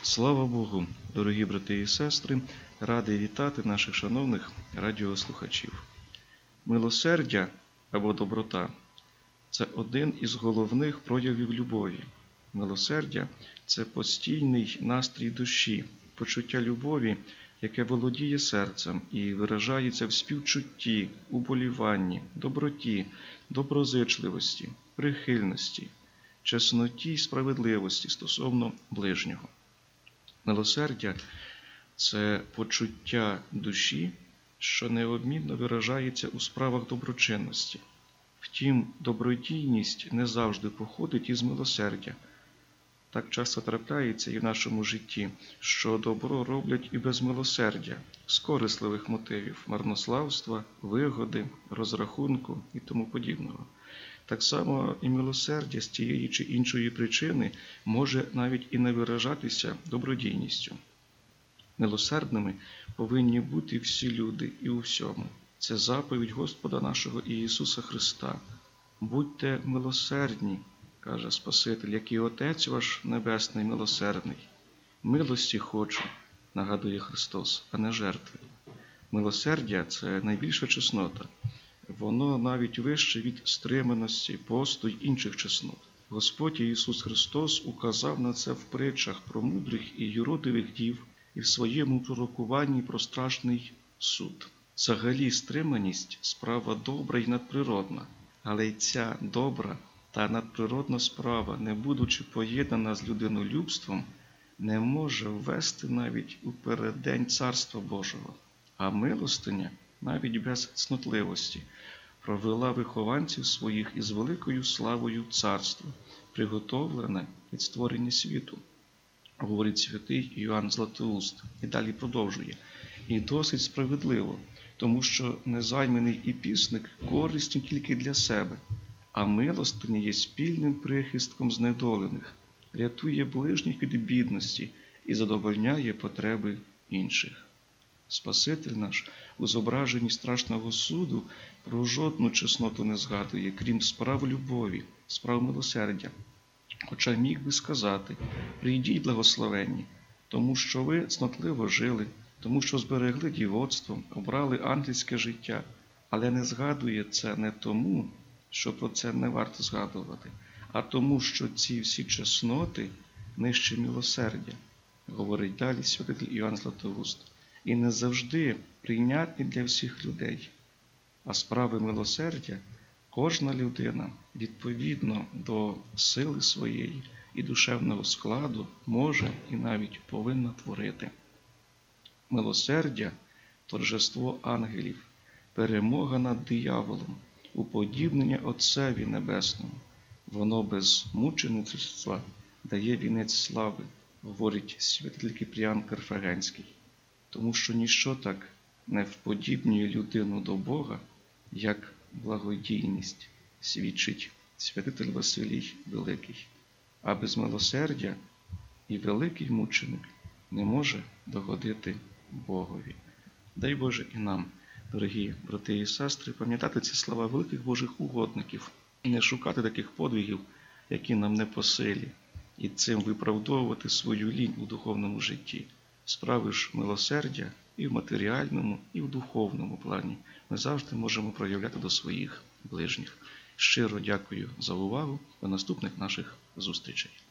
Слава Богу, дорогі брати і сестри, радий вітати наших шановних радіослухачів. Милосердя або доброта – це один із головних проявів любові. Милосердя – це постійний настрій душі, почуття любові, яке володіє серцем і виражається в співчутті, уболіванні, доброті, доброзичливості, прихильності, чесноті й справедливості стосовно ближнього. Милосердя – це почуття душі, що неодмінно виражається у справах доброчинності. Втім, добродійність не завжди походить із милосердя. Так часто трапляється і в нашому житті, що добро роблять і без милосердя, з корисливих мотивів – марнославства, вигоди, розрахунку і тому подібного. Так само і милосердя з тієї чи іншої причини може навіть і не виражатися добродійністю. Милосердними повинні бути всі люди і у всьому. Це заповідь Господа нашого Ісуса Христа. «Будьте милосердні, – каже Спаситель, – як і Отець ваш Небесний милосердний. Милості хочу, – нагадує Христос, – а не жертви». Милосердя – це найбільша чеснота. Воно навіть вище від стриманості, посту й інших чеснот. Господь Ісус Христос указав на це в притчах про мудрих і юродивих дів і в своєму пророкуванні про страшний суд. Взагалі стриманість – справа добра й надприродна, але й ця добра та надприродна справа, не будучи поєднана з людинолюбством, не може ввести навіть у переддень Царства Божого. А милостиня, навіть без цнотливості, провела вихованців своїх із великою славою царства, приготовлене від створення світу, говорить святий Іоанн Златоуст, і далі продовжує. І досить справедливо, тому що незайманий і пісник корисні тільки для себе, а милостиня є спільним прихистком знедолених, рятує ближніх від бідності і задовольняє потреби інших. Спаситель наш у зображенні страшного суду про жодну чесноту не згадує, крім справ любові, справ милосердя. Хоча міг би сказати: «Прийдіть, благословенні, тому що ви цнотливо жили, тому що зберегли дівоцтво, обрали ангельське життя», але не згадує це не тому, що про це не варто згадувати, а тому, що ці всі чесноти нижче милосердя, говорить далі святитель Іоанн Златоуст, і не завжди прийнятні для всіх людей. А справи милосердя кожна людина, відповідно до сили своєї і душевного складу, може і навіть повинна творити. Милосердя – торжество ангелів, перемога над дияволом, уподібнення Отцеві Небесному. Воно без мучеництва дає вінець слави, говорить святитель Кіпріан Карфагенський. Тому що ніщо так не вподібнює людину до Бога, як благодійність, свідчить святитель Василій Великий. А без милосердя і великий мученик не може догодити Богові. Дай Боже і нам, дорогі брати і сестри, пам'ятати ці слова великих Божих угодників і не шукати таких подвигів, які нам не по силі, і цим виправдовувати свою лінь у духовному житті. Справи ж милосердя і в матеріальному, і в духовному плані ми завжди можемо проявляти до своїх ближніх. Щиро дякую за увагу. До наступних наших зустрічей.